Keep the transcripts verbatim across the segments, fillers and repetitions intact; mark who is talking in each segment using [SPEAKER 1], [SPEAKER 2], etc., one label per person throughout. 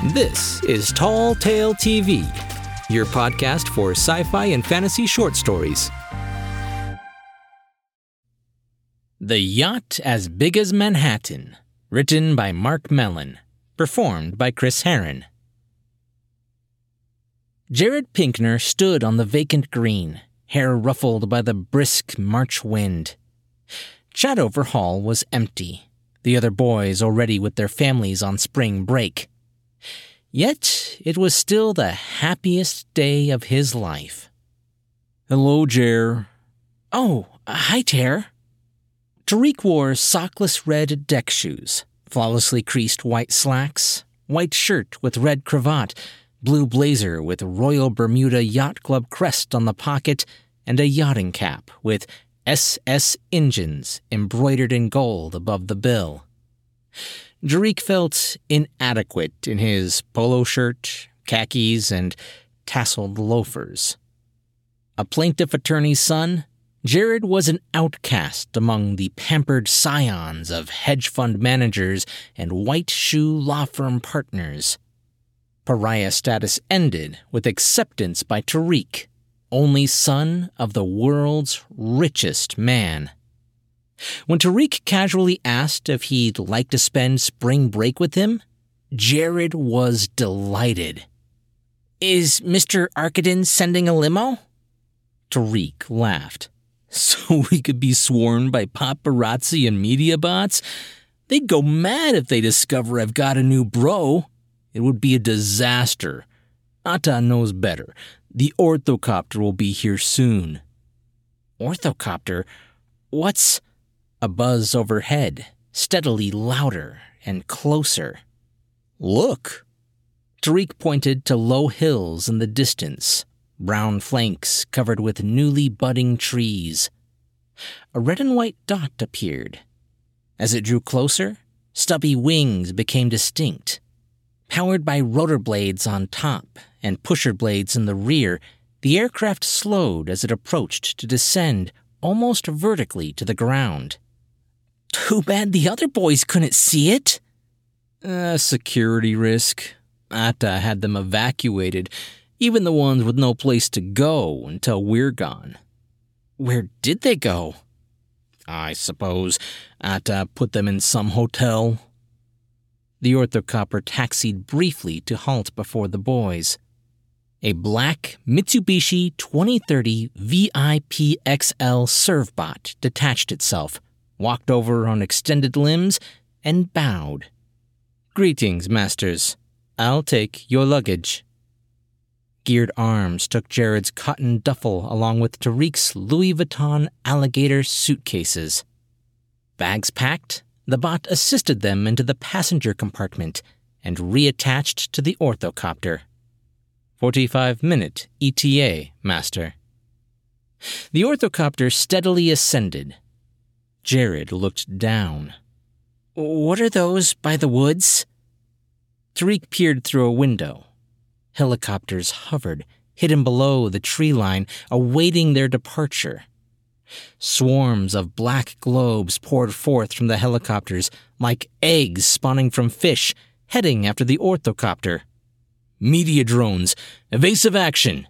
[SPEAKER 1] This is Tall Tale T V, your podcast for sci-fi and fantasy short stories. The Yacht as Big as Manhattan, written by Mark Mellon, performed by Chris Herron. Jared Pinkner stood on the vacant green, hair ruffled by the brisk March wind. Chadover Hall was empty, the other boys already with their families on spring break. Yet it was still the happiest day of his life. "Hello, Jer."
[SPEAKER 2] "Oh, hi, Ter."
[SPEAKER 1] Tariq wore sockless red deck shoes, flawlessly creased white slacks, white shirt with red cravat, blue blazer with Royal Bermuda Yacht Club crest on the pocket, and a yachting cap with S S Engines embroidered in gold above the bill. Tariq felt inadequate in his polo shirt, khakis, and tasseled loafers. A plaintiff attorney's son, Jared was an outcast among the pampered scions of hedge fund managers and white-shoe law firm partners. Pariah status ended with acceptance by Tariq, only son of the world's richest man. When Tariq casually asked if he'd like to spend spring break with him, Jared was delighted.
[SPEAKER 2] "Is Mister Arkadin sending a limo?"
[SPEAKER 1] Tariq laughed. "So we could be swarmed by paparazzi and media bots? They'd go mad if they discover I've got a new bro. It would be a disaster. Atta knows better. The orthocopter will be here soon."
[SPEAKER 2] "Orthocopter? What's—"
[SPEAKER 1] A buzz overhead, steadily louder and closer. "Look!" Tariq pointed to low hills in the distance, brown flanks covered with newly budding trees. A red and white dot appeared. As it drew closer, stubby wings became distinct. Powered by rotor blades on top and pusher blades in the rear, the aircraft slowed as it approached to descend almost vertically to the ground.
[SPEAKER 2] "Too bad the other boys couldn't see it."
[SPEAKER 1] A security risk. Atta had them evacuated, even the ones with no place to go until we're gone.
[SPEAKER 2] "Where did they go?"
[SPEAKER 1] "I suppose Atta put them in some hotel." The orthocopter taxied briefly to halt before the boys. A black Mitsubishi twenty thirty V I P X L servbot detached itself, walked over on extended limbs, and bowed. "Greetings, masters. I'll take your luggage." Geared arms took Jared's cotton duffel along with Tariq's Louis Vuitton alligator suitcases. Bags packed, the bot assisted them into the passenger compartment and reattached to the orthocopter. Forty-five minute E T A, master." The orthocopter steadily ascended. Jared looked down.
[SPEAKER 2] "What are those by the woods?"
[SPEAKER 1] Tariq peered through a window. Helicopters hovered, hidden below the tree line, awaiting their departure. Swarms of black globes poured forth from the helicopters, like eggs spawning from fish, heading after the orthocopter. "Media drones, evasive action."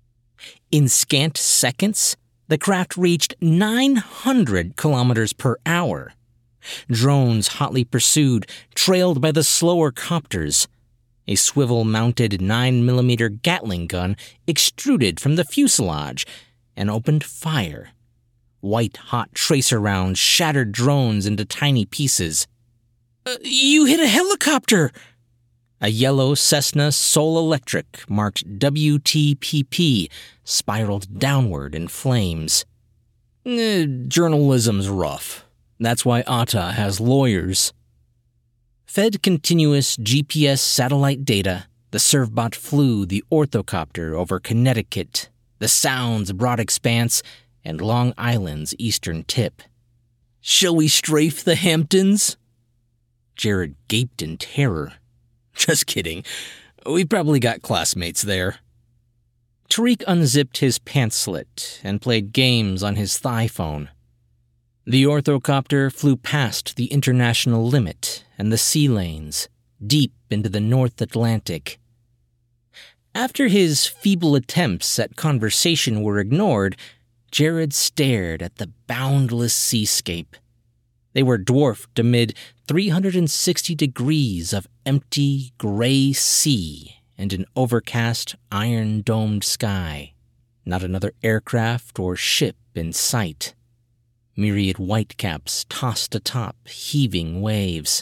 [SPEAKER 1] In scant seconds, the craft reached nine hundred kilometers per hour. Drones hotly pursued, trailed by the slower copters. A swivel-mounted nine millimeter Gatling gun extruded from the fuselage and opened fire. White-hot tracer rounds shattered drones into tiny pieces.
[SPEAKER 2] Uh, "You hit a helicopter!"
[SPEAKER 1] A yellow Cessna Sol Electric marked W T P P spiraled downward in flames. Eh, journalism's rough. That's why Atta has lawyers. Fed continuous G P S satellite data, the servbot flew the orthocopter over Connecticut, the Sound's broad expanse, and Long Island's eastern tip. "Shall we strafe the Hamptons?" Jared gaped in terror. "Just kidding. We've probably got classmates there." Tariq unzipped his pants slit and played games on his thigh phone. The orthocopter flew past the international limit and the sea lanes, deep into the North Atlantic. After his feeble attempts at conversation were ignored, Jared stared at the boundless seascape. They were dwarfed amid three hundred sixty degrees of empty, gray sea and an overcast, iron-domed sky. Not another aircraft or ship in sight. Myriad whitecaps tossed atop heaving waves.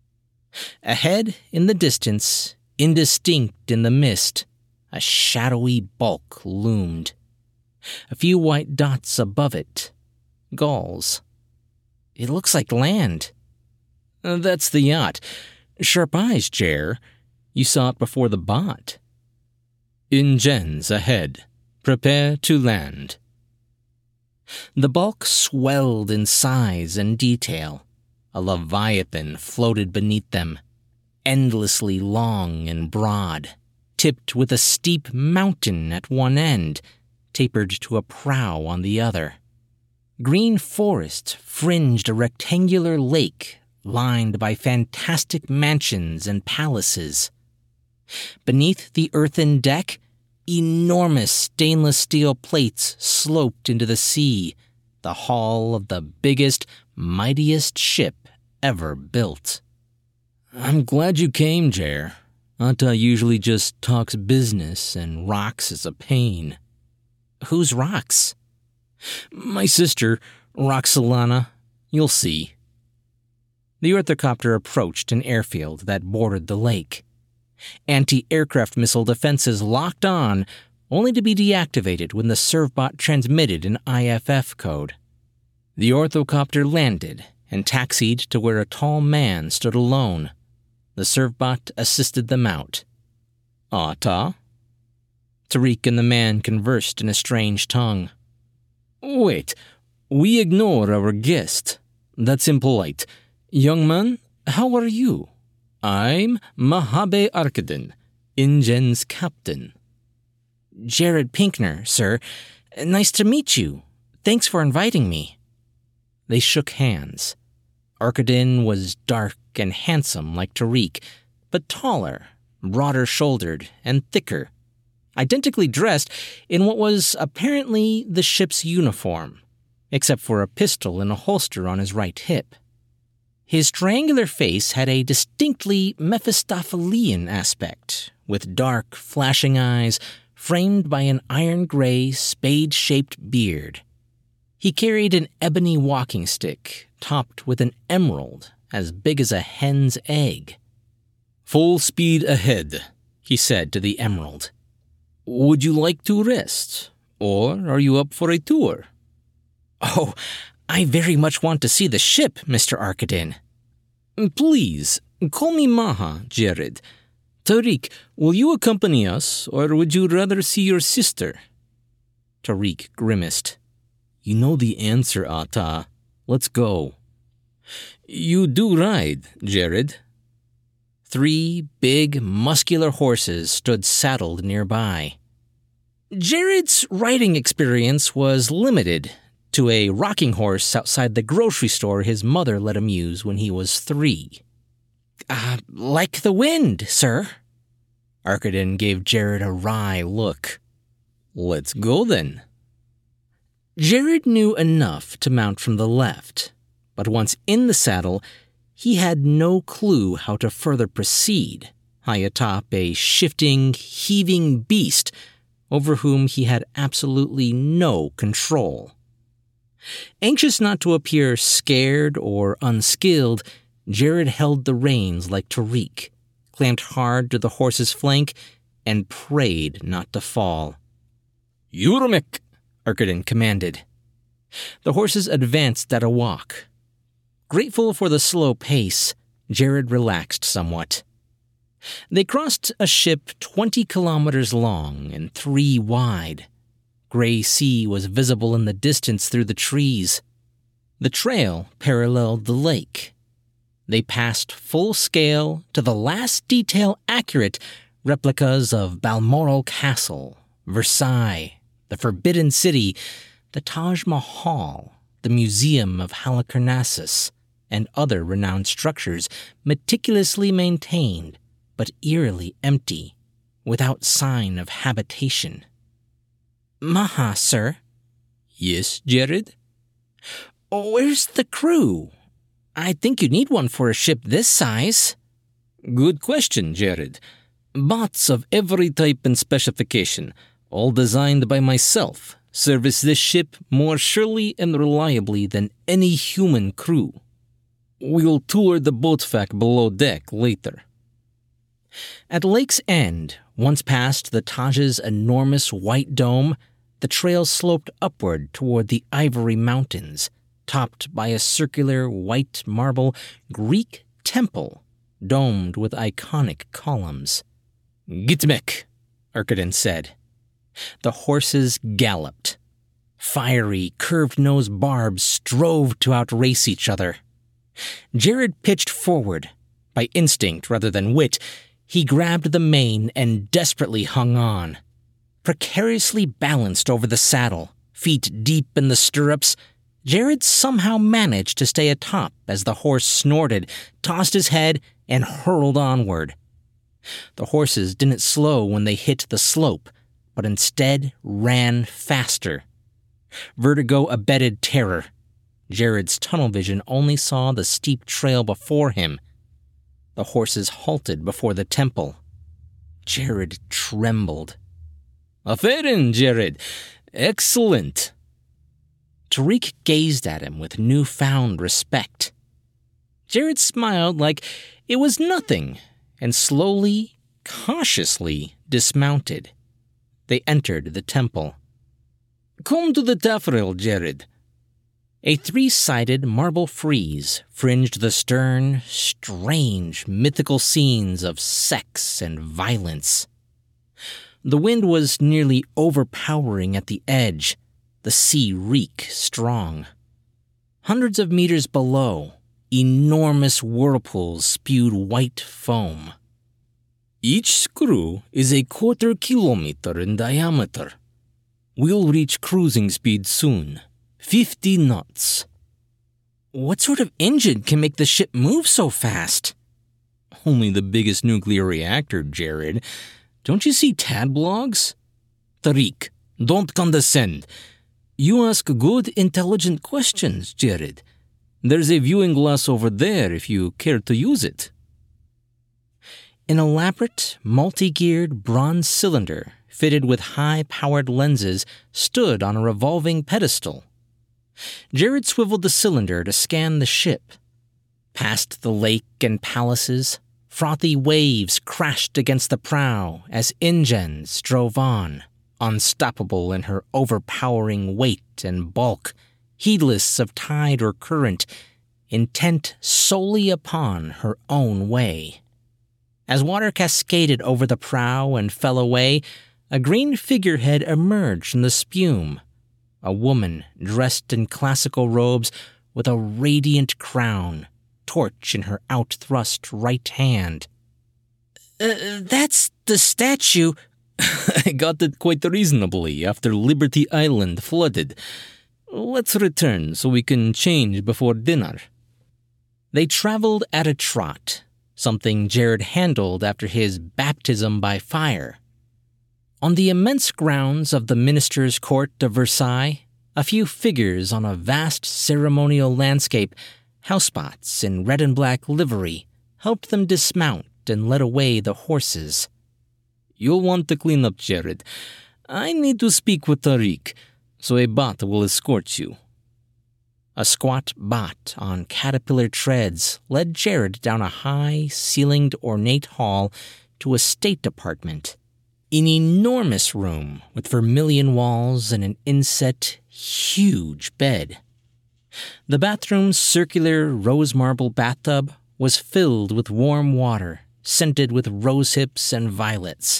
[SPEAKER 1] Ahead, in the distance, indistinct in the mist, a shadowy bulk loomed. A few white dots above it. Gulls. It looks like land. That's the yacht. Sharp eyes, Jer. You saw it before the bot. Ingens ahead. Prepare to land. The bulk swelled in size and detail. A leviathan floated beneath them, endlessly long and broad, tipped with a steep mountain at one end, tapered to a prow on the other. Green forest fringed a rectangular lake lined by fantastic mansions and palaces. Beneath the earthen deck, enormous stainless steel plates sloped into the sea, the hull of the biggest, mightiest ship ever built. I'm glad you came, Jer. Atta usually just talks business and Rox is a pain. Who's Rox? My sister, Roxalana. You'll see. The orthocopter approached an airfield that bordered the lake. Anti-aircraft missile defenses locked on, only to be deactivated when the servbot transmitted an I F F code. The orthocopter landed and taxied to where a tall man stood alone. The servbot assisted them out. Atta? Tariq and the man conversed in a strange tongue. Wait, we ignore our guest. That's impolite. Young man, how are you? I'm Mahabe Arkadin, Ingen's captain. Jared Pinkner, sir. Nice to meet you. Thanks for inviting me. They shook hands. Arkadin was dark and handsome like Tariq, but taller, broader-shouldered, and thicker, identically dressed in what was apparently the ship's uniform, except for a pistol in a holster on his right hip. His triangular face had a distinctly Mephistophelian aspect, with dark, flashing eyes framed by an iron-gray, spade-shaped beard. He carried an ebony walking stick, topped with an emerald as big as a hen's egg. Full speed ahead, he said to the emerald. Would you like to rest, or are you up for a tour? Oh, I very much want to see the ship, Mister Arkadin. Please, call me Maha, Jared. Tariq, will you accompany us, or would you rather see your sister? Tariq grimaced. You know the answer, Atta. Let's go. You do ride, Jared. Three big, muscular horses stood saddled nearby. Jared's riding experience was limited to a rocking horse outside the grocery store his mother let him use when he was three. Uh, like the wind, sir. Arkadin gave Jared a wry look. Let's go then. Jared knew enough to mount from the left, but once in the saddle, he had no clue how to further proceed, high atop a shifting, heaving beast over whom he had absolutely no control. Anxious not to appear scared or unskilled, Jared held the reins like Tariq, clamped hard to the horse's flank, and prayed not to fall. Yurmik, Arkadin commanded. The horses advanced at a walk. Grateful for the slow pace, Jared relaxed somewhat. They crossed a ship twenty kilometers long and three wide. Gray sea was visible in the distance through the trees. The trail paralleled the lake. They passed full-scale, to the last detail accurate, replicas of Balmoral Castle, Versailles, the Forbidden City, the Taj Mahal, the Museum of Halicarnassus, and other renowned structures meticulously maintained, but eerily empty, without sign of habitation.
[SPEAKER 2] Maha, sir.
[SPEAKER 1] Yes, Jared?
[SPEAKER 2] Where's the crew? I think you need one for a ship this size.
[SPEAKER 1] Good question, Jared. Bots of every type and specification, all designed by myself, service this ship more surely and reliably than any human crew. We'll tour the boat fact below deck later.
[SPEAKER 2] At Lake's End, once past the Taj's enormous white dome, the trail sloped upward toward the Ivory Mountains, topped by a circular white marble Greek temple domed with iconic columns.
[SPEAKER 1] "Gitmek," Arkadin said.
[SPEAKER 2] The horses galloped. Fiery, curved-nosed barbs strove to outrace each other. Jared pitched forward. By instinct rather than wit, he grabbed the mane and desperately hung on. Precariously balanced over the saddle, feet deep in the stirrups, Jared somehow managed to stay atop as the horse snorted, tossed his head, and hurled onward. The horses didn't slow when they hit the slope, but instead ran faster. Vertigo abetted terror. Jared's tunnel vision only saw the steep trail before him. The horses halted before the temple. Jared trembled.
[SPEAKER 1] "Aferin, Jared. Excellent."
[SPEAKER 2] Tariq gazed at him with newfound respect. Jared smiled like it was nothing and slowly, cautiously dismounted. They entered the temple.
[SPEAKER 1] "Come to the taffrail, Jared."
[SPEAKER 2] A three-sided marble frieze fringed the stern, strange, mythical scenes of sex and violence. The wind was nearly overpowering at the edge, the sea reek strong. Hundreds of meters below, enormous whirlpools spewed white foam.
[SPEAKER 1] "Each screw is a quarter kilometer in diameter. We'll reach cruising speed soon. Fifty knots."
[SPEAKER 2] "What sort of engine can make the ship move so fast?"
[SPEAKER 1] "Only the biggest nuclear reactor, Jared. Don't you see T A D blogs?" "Tariq, don't condescend. You ask good, intelligent questions, Jared. There's a viewing glass over there if you care to use it."
[SPEAKER 2] An elaborate, multi-geared bronze cylinder fitted with high-powered lenses stood on a revolving pedestal. Jared swiveled the cylinder to scan the ship. Past the lake and palaces, frothy waves crashed against the prow as InGens drove on, unstoppable in her overpowering weight and bulk, heedless of tide or current, intent solely upon her own way. As water cascaded over the prow and fell away, a green figurehead emerged from the spume. A woman dressed in classical robes with a radiant crown, torch in her outthrust right hand.
[SPEAKER 1] Uh, that's the statue. I got it quite reasonably after Liberty Island flooded. Let's return so we can change before dinner.
[SPEAKER 2] They traveled at a trot, something Jared handled after his baptism by fire. On the immense grounds of the Minister's Court of Versailles, a few figures on a vast ceremonial landscape, housebots in red and black livery, helped them dismount and led away the horses.
[SPEAKER 1] "You'll want to clean up, Jared. I need to speak with Tariq, so a bot will escort you."
[SPEAKER 2] A squat bot on caterpillar treads led Jared down a high-ceilinged ornate hall to a state apartment. An enormous room with vermilion walls and an inset, huge bed. The bathroom's circular rose marble bathtub was filled with warm water, scented with rose hips and violets.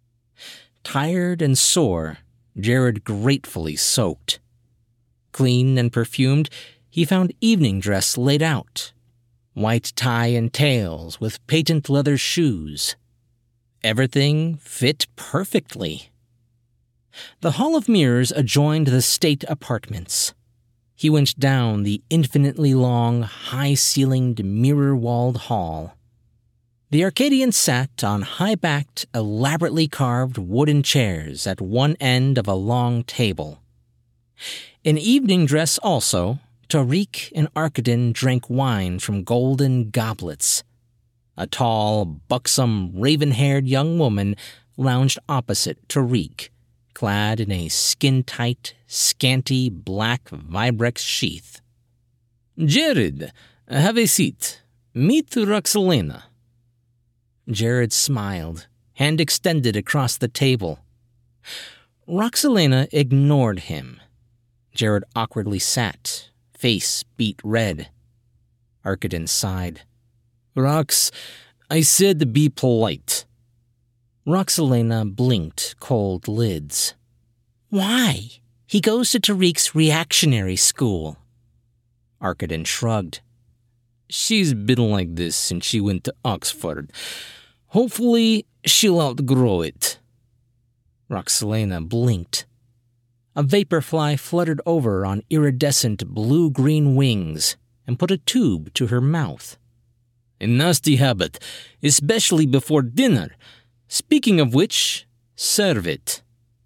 [SPEAKER 2] Tired and sore, Jared gratefully soaked. Clean and perfumed, he found evening dress laid out. White tie and tails with patent leather shoes. Everything fit perfectly. The Hall of Mirrors adjoined the state apartments. He went down the infinitely long, high-ceilinged, mirror-walled hall. The Arcadian sat on high-backed, elaborately carved wooden chairs at one end of a long table. In evening dress also, Tariq and Arkadin drank wine from golden goblets. A tall, buxom, raven-haired young woman lounged opposite Tariq, clad in a skin-tight, scanty black Vibrex sheath.
[SPEAKER 1] "Jared, have a seat. Meet Roxalena."
[SPEAKER 2] Jared smiled, hand extended across the table. Roxalena ignored him. Jared awkwardly sat, face beet red. Arkadin sighed.
[SPEAKER 1] "Rox, I said be polite."
[SPEAKER 2] Roxalena blinked cold lids. "Why? He goes to Tariq's reactionary school."
[SPEAKER 1] Arkadin shrugged. "She's been like this since she went to Oxford. Hopefully, she'll outgrow it."
[SPEAKER 2] Roxalena blinked. A vaporfly fluttered over on iridescent blue-green wings and put a tube to her mouth.
[SPEAKER 1] "A nasty habit, especially before dinner. Speaking of which, serve it."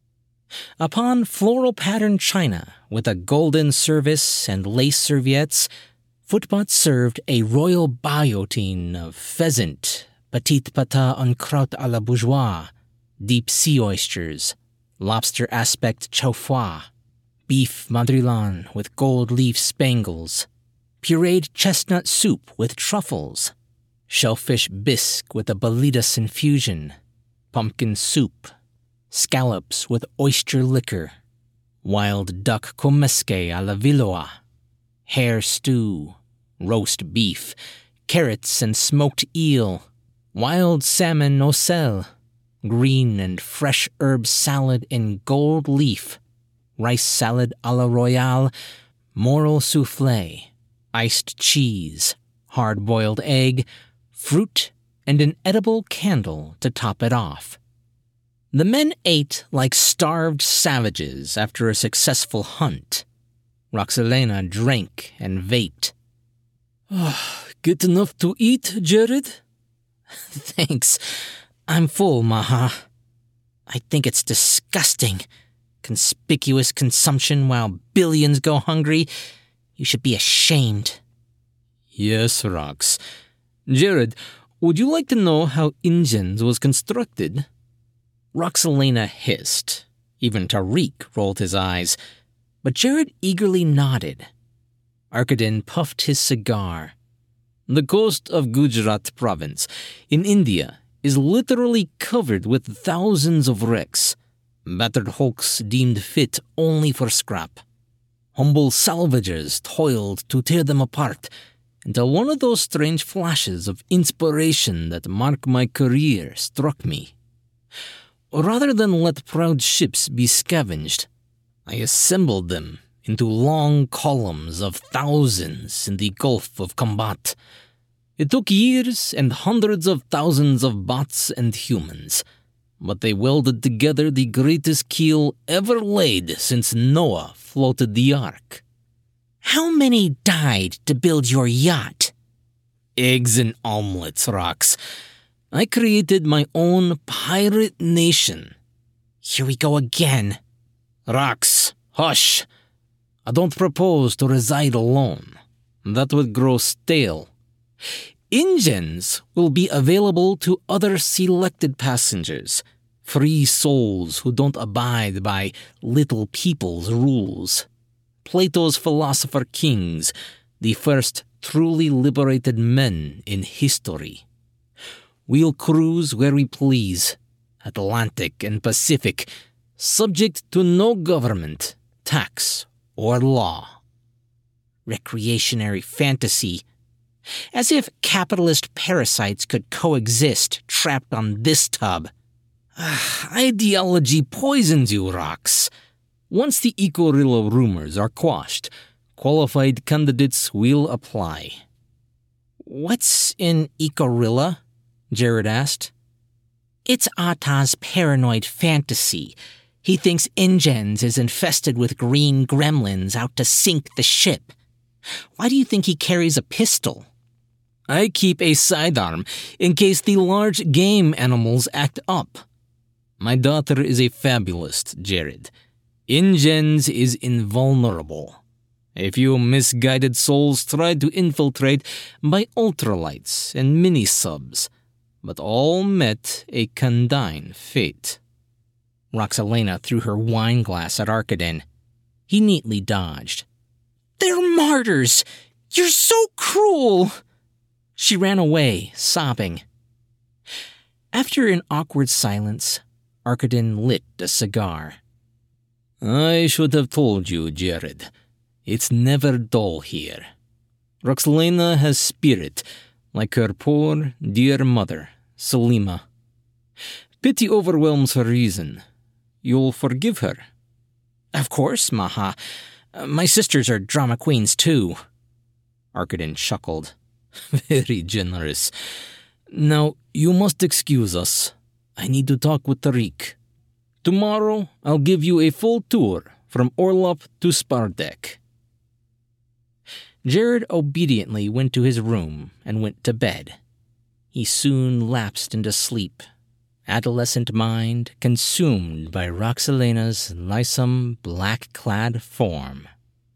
[SPEAKER 2] Upon floral-patterned china with a golden service and lace serviettes, Footbot served a royal biotin of pheasant, petite pata en croûte à la bourgeoise, deep sea oysters, lobster aspect chow foie, beef madrilen with gold leaf spangles, pureed chestnut soup with truffles, shellfish bisque with a bolitas infusion, pumpkin soup, scallops with oyster liquor, wild duck comesque à la Villoa, hare stew, roast beef, carrots and smoked eel, wild salmon nocelle, green and fresh herb salad in gold leaf, rice salad à la royale, moral soufflé, iced cheese, hard-boiled egg, fruit, and an edible candle to top it off. The men ate like starved savages after a successful hunt. Roxalena drank and vaped.
[SPEAKER 1] Oh, get enough to eat, Jared?"
[SPEAKER 2] "Thanks. I'm full, Maha. I think it's disgusting. Conspicuous consumption while billions go hungry. You should be ashamed."
[SPEAKER 1] "Yes, Rox. Jared, would you like to know how Ingens was constructed?"
[SPEAKER 2] Roxalena hissed. Even Tariq rolled his eyes, but Jared eagerly nodded. Arkadin puffed his cigar.
[SPEAKER 1] "The coast of Gujarat province, in India, is literally covered with thousands of wrecks, battered hulks deemed fit only for scrap. Humble salvagers toiled to tear them apart, until one of those strange flashes of inspiration that mark my career struck me. Rather than let proud ships be scavenged, I assembled them into long columns of thousands in the Gulf of Combat. It took years and hundreds of thousands of bots and humans, but they welded together the greatest keel ever laid since Noah floated the ark."
[SPEAKER 2] "How many died to build your yacht?"
[SPEAKER 1] "Eggs and omelets, Rox. I created my own pirate nation."
[SPEAKER 2] "Here we go again."
[SPEAKER 1] "Rox, hush. I don't propose to reside alone. That would grow stale. Ingens will be available to other selected passengers, free souls who don't abide by little people's rules. Plato's philosopher kings, the first truly liberated men in history. We'll cruise where we please, Atlantic and Pacific, subject to no government, tax, or law."
[SPEAKER 2] Recreationary fantasy. As if capitalist parasites could coexist trapped on this tub.
[SPEAKER 1] Ideology poisons you, Rox. Once the Ecorilla rumors are quashed, qualified candidates will apply.
[SPEAKER 2] "What's in Ecorilla?" Jared asked. "It's Atta's paranoid fantasy.
[SPEAKER 1] He thinks InGens is infested with green gremlins out to sink the ship. Why do you think he carries a pistol?
[SPEAKER 2] I keep a sidearm in case the large game animals act up. My daughter is a fabulist, Jared. InGens is invulnerable. A few misguided souls tried to infiltrate by ultralights and mini-subs, but all met a condign fate.
[SPEAKER 1] Roxalena threw her wine glass at Arkadin. He neatly dodged. They're martyrs! You're so cruel! She ran away, sobbing. After an awkward silence, Arkadin lit a cigar.
[SPEAKER 2] I should have told you, Jared. It's never dull here. Roxalena has spirit, like her poor, dear mother, Selima. Pity overwhelms her reason. You'll forgive her?
[SPEAKER 1] Of course, Maha. My sisters are drama queens, too.
[SPEAKER 2] Arkadin chuckled. Very generous. Now, you must excuse us. I need to talk with Tariq. Tomorrow, I'll give you a full tour from Orlop to Spardek.
[SPEAKER 1] Jared obediently went to his room and went to bed. He soon lapsed into sleep, adolescent mind consumed by Roxalena's lissome, black-clad form.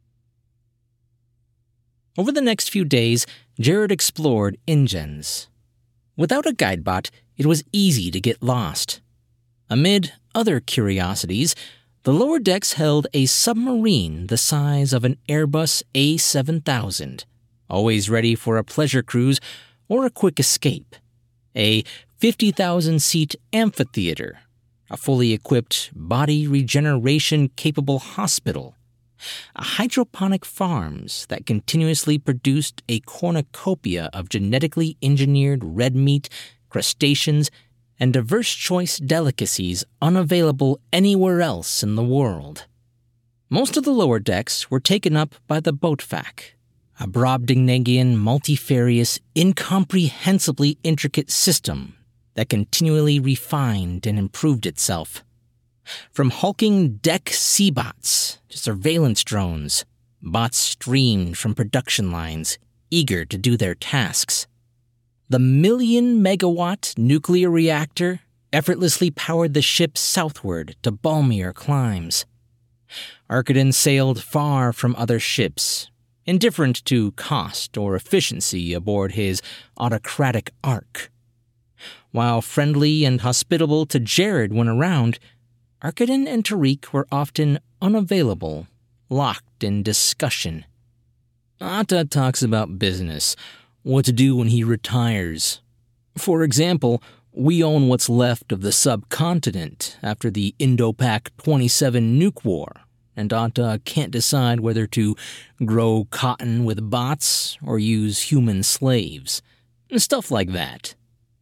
[SPEAKER 1] Over the next few days, Jared explored InGens. Without a guidebot, it was easy to get lost. Amid other curiosities, the lower decks held a submarine the size of an Airbus A seven thousand, always ready for a pleasure cruise or a quick escape, a fifty thousand seat amphitheater, a fully equipped body regeneration-capable hospital, a hydroponic farms that continuously produced a cornucopia of genetically engineered red meat, crustaceans, and diverse choice delicacies unavailable anywhere else in the world. Most of the lower decks were taken up by the Boatfac, a Brobdingnagian, multifarious, incomprehensibly intricate system that continually refined and improved itself. From hulking deck Seabots to surveillance drones, bots streamed from production lines, eager to do their tasks. The million-megawatt nuclear reactor effortlessly powered the ship southward to balmier climes. Arkadin sailed far from other ships, indifferent to cost or efficiency aboard his autocratic Ark. While friendly and hospitable to Jared when around, Arkadin and Tariq were often unavailable, locked in discussion.
[SPEAKER 2] Atta talks about business, what to do when he retires. For example, we own what's left of the subcontinent after the Indo-Pak twenty-seven nuke war, and Atta can't decide whether to grow cotton with bots or use human slaves. Stuff like that.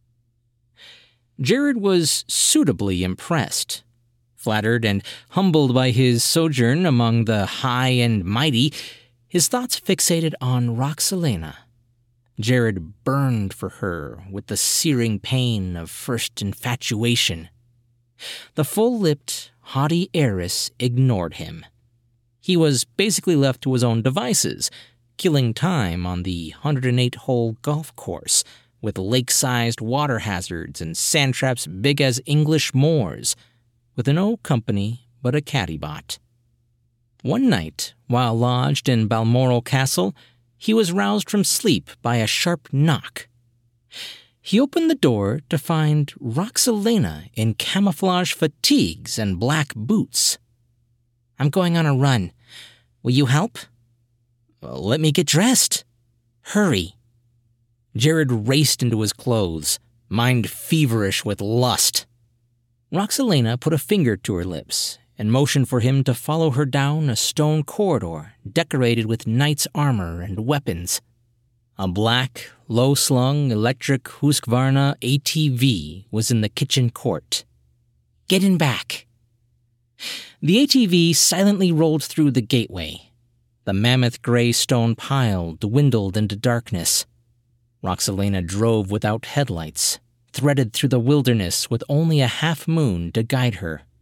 [SPEAKER 1] Jared was suitably impressed. Flattered and humbled by his sojourn among the high and mighty, his thoughts fixated on Roxalena. Jared burned for her with the searing pain of first infatuation. The full-lipped, haughty heiress ignored him. He was basically left to his own devices, killing time on the one hundred eight hole golf course, with lake-sized water hazards and sand traps big as English moors, with no company but a cattybot. One night, while lodged in Balmoral Castle, he was roused from sleep by a sharp knock. He opened the door to find Roxalena in camouflage fatigues and black boots. "I'm going on a run. Will you help?"
[SPEAKER 2] Well, let me get dressed.
[SPEAKER 1] "Hurry." Jared raced into his clothes, mind feverish with lust. Roxalena put a finger to her lips and motioned for him to follow her down a stone corridor decorated with knight's armor and weapons. A black, low-slung electric Husqvarna A T V was in the kitchen court. "Get in back." The A T V silently rolled through the gateway. The mammoth gray stone pile dwindled into darkness. Roxalena drove without headlights, threaded through the wilderness with only a half moon to guide her.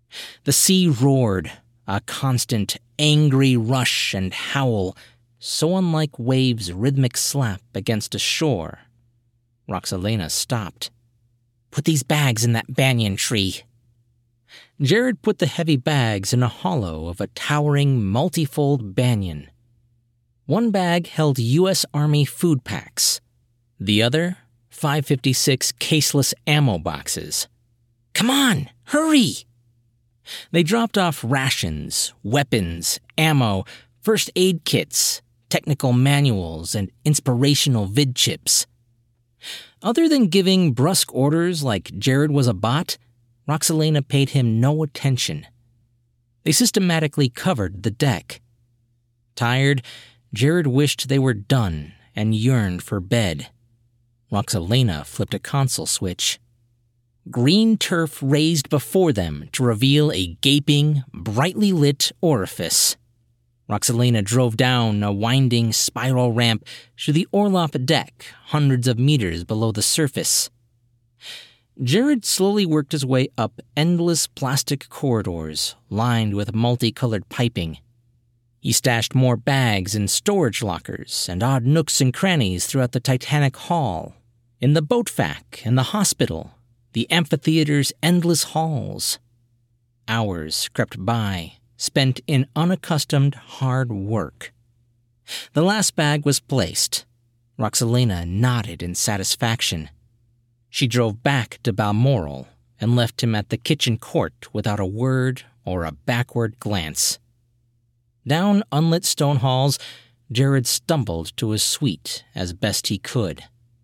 [SPEAKER 1] The sea roared, a constant, angry rush and howl, so unlike waves' rhythmic slap against a shore. Roxalena stopped. "Put these bags in that banyan tree." Jared put the heavy bags in a hollow of a towering, multifold banyan. One bag held U S Army food packs. The other, five fifty-six caseless ammo boxes. "Come on, hurry!" They dropped off rations, weapons, ammo, first aid kits, technical manuals, and inspirational vid chips. Other than giving brusque orders like Jared was a bot, Roxalena paid him no attention. They systematically covered the deck. Tired, Jared wished they were done and yearned for bed. Roxalena flipped a console switch. Green turf raised before them to reveal a gaping, brightly lit orifice. Roxalena drove down a winding spiral ramp to the Orlop deck, hundreds of meters below the surface. Jared slowly worked his way up endless plastic corridors lined with multicolored piping. He stashed more bags in storage lockers and odd nooks and crannies throughout the Titanic Hall, in the boat vac, in the hospital, the amphitheater's endless halls. Hours crept by, spent in unaccustomed hard work. The last bag was placed. Roxalena nodded in satisfaction. She drove back to Balmoral and left him at the kitchen court without a word or a backward glance. Down unlit stone halls, Jared stumbled to his suite as best he could.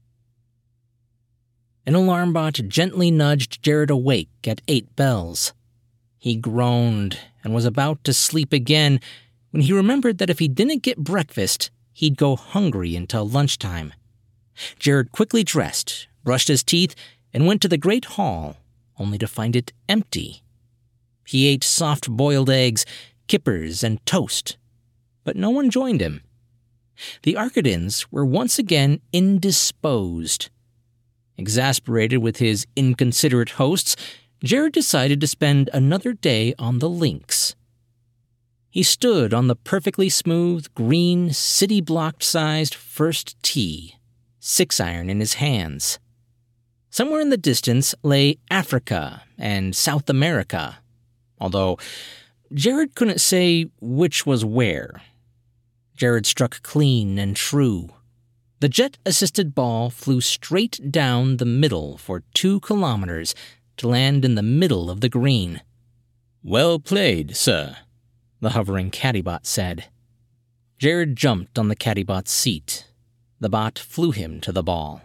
[SPEAKER 1] An alarm bot gently nudged Jared awake at eight bells. He groaned and was about to sleep again when he remembered that if he didn't get breakfast, he'd go hungry until lunchtime. Jared quickly dressed, brushed his teeth, and went to the great hall, only to find it empty. He ate soft-boiled eggs, kippers, and toast, but no one joined him. The Arkadins were once again indisposed. Exasperated with his inconsiderate hosts, Jared decided to spend another day on the links. He stood on the perfectly smooth, green, city-block-sized first tee, six-iron in his hands. Somewhere in the distance lay Africa and South America, although Jared couldn't say which was where. Jared struck clean and true. The jet-assisted ball flew straight down the middle for two kilometers to land in the middle of the green. "Well played, sir," the hovering caddybot said. Jared jumped on the caddybot's seat. The bot flew him to the ball.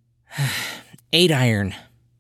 [SPEAKER 1] Eight iron.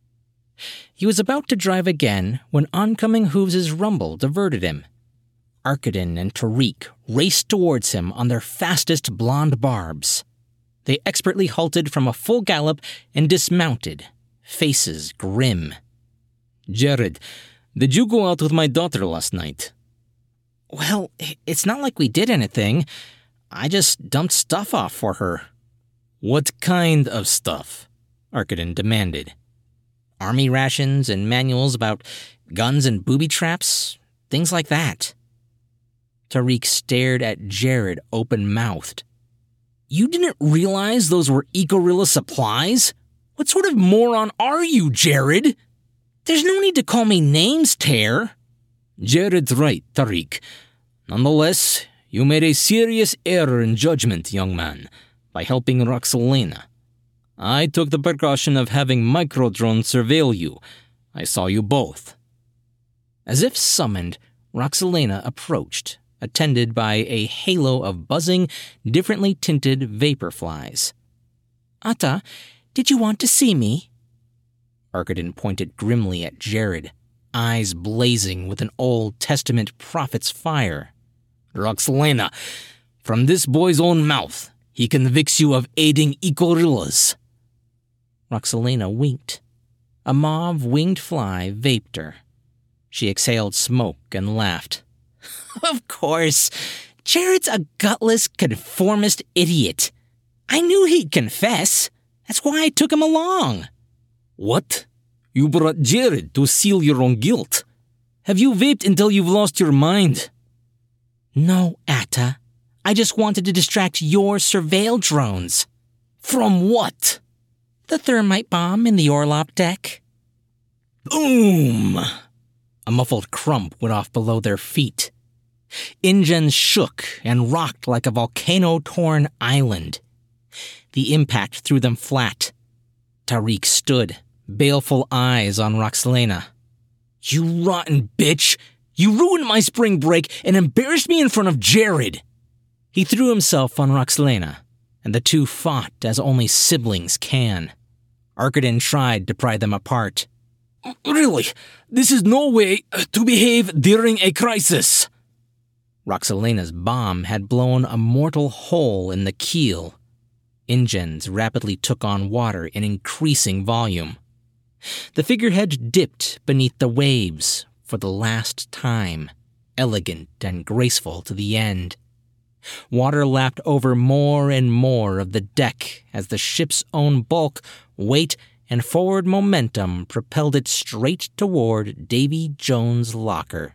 [SPEAKER 1] He was about to drive again when oncoming hooves' rumble diverted him. Arkadin and Tariq raced towards him on their fastest blonde barbs. They expertly halted from a full gallop and dismounted, faces grim. "Jared, did you go out with my daughter last night?" "Well, it's not like we did anything. I just dumped stuff off for her." "What kind of stuff?" Arkadin demanded. "Army rations and manuals about guns and booby traps, things like that." Tariq stared at Jared open-mouthed. "You didn't realize those were Ecorilla supplies? What sort of moron are you, Jared?" "There's no need to call me names, Tear." "Jared's right, Tariq. Nonetheless, you made a serious error in judgment, young man, by helping Roxalena. I took the precaution of having Microdrone surveil you. I saw you both." As if summoned, Roxalena approached, attended by a halo of buzzing, differently tinted vapor flies. "Atta, did you want to see me?" Arkadin pointed grimly at Jared, eyes blazing with an Old Testament prophet's fire. "Roxalena, from this boy's own mouth, he convicts you of aiding Ecorillas." Roxalena winked. A mauve winged fly vaped her. She exhaled smoke and laughed. "Of course. Jared's a gutless, conformist idiot. I knew he'd confess. That's why I took him along." "What? You brought Jared to seal your own guilt? Have you vaped until you've lost your mind?
[SPEAKER 2] No, Atta. I just wanted to distract your surveil drones.
[SPEAKER 1] From what?
[SPEAKER 2] The thermite bomb in the Orlop deck.
[SPEAKER 1] Boom!
[SPEAKER 2] A muffled crump went off below their feet. InGens shook and rocked like a volcano-torn island. The impact threw them flat. Tariq stood, baleful eyes on Roxelana.
[SPEAKER 1] You rotten bitch! You ruined my spring break and embarrassed me in front of Jared!
[SPEAKER 2] He threw himself on Roxelana, and the two fought as only siblings can. Arkadin tried to pry them apart.
[SPEAKER 1] Really? This is no way to behave during a crisis.
[SPEAKER 2] Roxelana's bomb had blown a mortal hole in the keel. InGens rapidly took on water in increasing volume. The figurehead dipped beneath the waves for the last time, elegant and graceful to the end. Water lapped over more and more of the deck as the ship's own bulk, weight, and forward momentum propelled it straight toward Davy Jones' locker.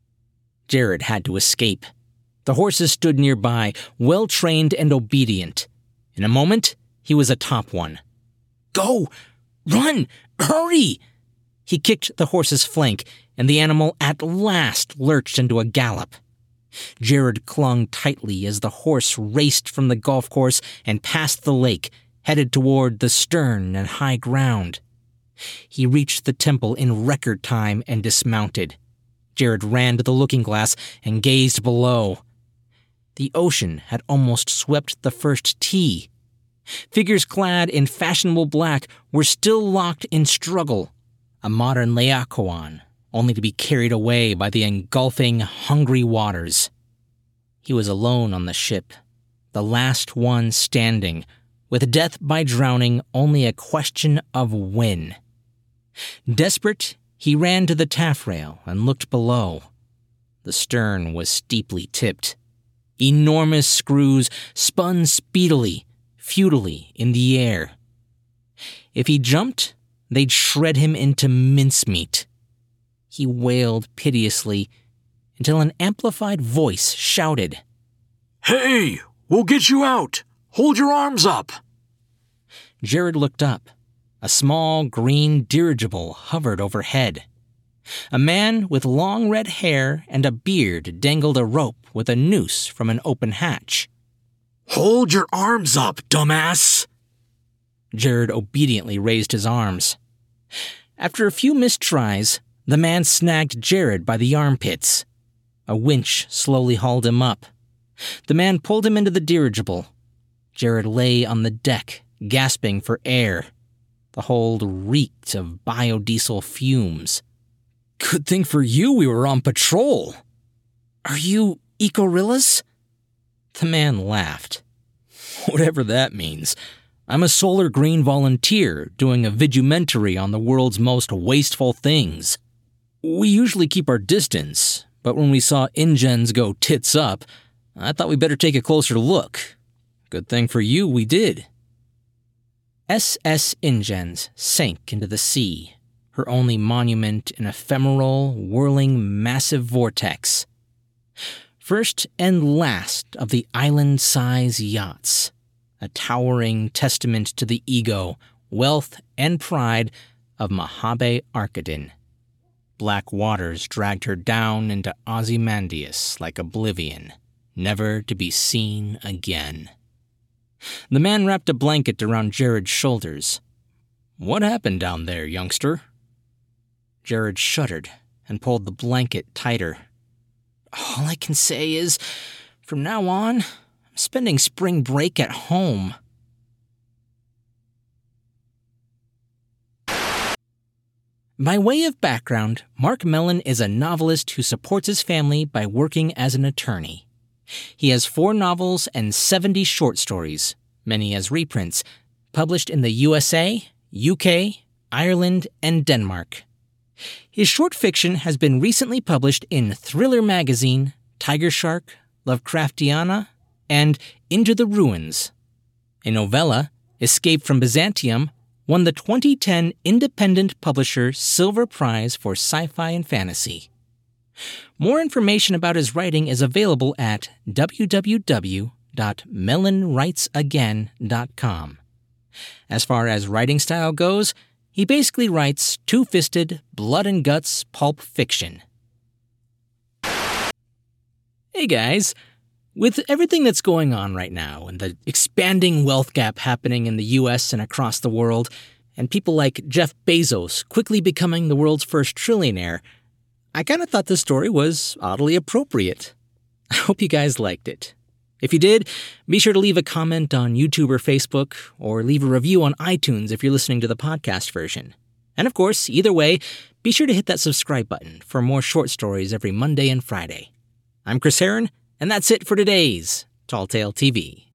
[SPEAKER 2] Jared had to escape. The horses stood nearby, well-trained and obedient. In a moment, he was atop one.
[SPEAKER 1] Go! Run! Hurry!
[SPEAKER 2] He kicked the horse's flank, and the animal at last lurched into a gallop. Jared clung tightly as the horse raced from the golf course and past the lake, headed toward the stern and high ground. He reached the temple in record time and dismounted. Jared ran to the looking glass and gazed below. The ocean had almost swept the first tee. Figures clad in fashionable black were still locked in struggle, a modern Laocoon, only to be carried away by the engulfing, hungry waters. He was alone on the ship, the last one standing, with death by drowning only a question of when. Desperate, he ran to the taffrail and looked below. The stern was steeply tipped. Enormous screws spun speedily, futilely in the air. If he jumped, they'd shred him into mincemeat. He wailed piteously until an amplified voice shouted,
[SPEAKER 3] "Hey, we'll get you out! Hold your arms up!"
[SPEAKER 2] Jared looked up. A small green dirigible hovered overhead. A man with long red hair and a beard dangled a rope with a noose from an open hatch.
[SPEAKER 3] "Hold your arms up, dumbass!"
[SPEAKER 2] Jared obediently raised his arms. After a few missed tries, the man snagged Jared by the armpits. A winch slowly hauled him up. The man pulled him into the dirigible. Jared lay on the deck, gasping for air. The hold reeked of biodiesel fumes.
[SPEAKER 1] Good thing for you we were on patrol.
[SPEAKER 2] Are you Ecorillas? The man laughed.
[SPEAKER 1] Whatever that means. I'm a Solar Green volunteer doing a vidumentary on the world's most wasteful things. We usually keep our distance, but when we saw InGens go tits up, I thought we better take a closer look. Good thing for you we did.
[SPEAKER 2] S S InGens sank into the sea, her only monument an ephemeral, whirling, massive vortex. First and last of the island-size yachts, a towering testament to the ego, wealth, and pride of Mahabe Arkadin. Black waters dragged her down into Ozymandias like oblivion, never to be seen again. The man wrapped a blanket around Jared's shoulders.
[SPEAKER 1] What happened down there, youngster?
[SPEAKER 2] Jared shuddered and pulled the blanket tighter. All I can say is, from now on, I'm spending spring break at home. By way of background, Mark Mellon is a novelist who supports his family by working as an attorney. He has four novels and seventy short stories, many as reprints, published in the U S A, U K, Ireland, and Denmark. His short fiction has been recently published in Thriller Magazine, Tiger Shark, Lovecraftiana, and Into the Ruins. A novella, Escape from Byzantium, won the twenty ten Independent Publisher Silver Prize for Sci-Fi and Fantasy.
[SPEAKER 1] More information about his writing is available at w w w dot mellon writes again dot com. As far as writing style goes, he basically writes two-fisted, blood-and-guts pulp fiction. Hey guys, with everything that's going on right now and the expanding wealth gap happening in the U S and across the world, and people like Jeff Bezos quickly becoming the world's first trillionaire, I kind of thought this story was oddly appropriate. I hope you guys liked it. If you did, be sure to leave a comment on YouTube or Facebook, or leave a review on iTunes if you're listening to the podcast version. And of course, either way, be sure to hit that subscribe button for more short stories every Monday and Friday. I'm Chris Herron, and that's it for today's Tall Tale T V.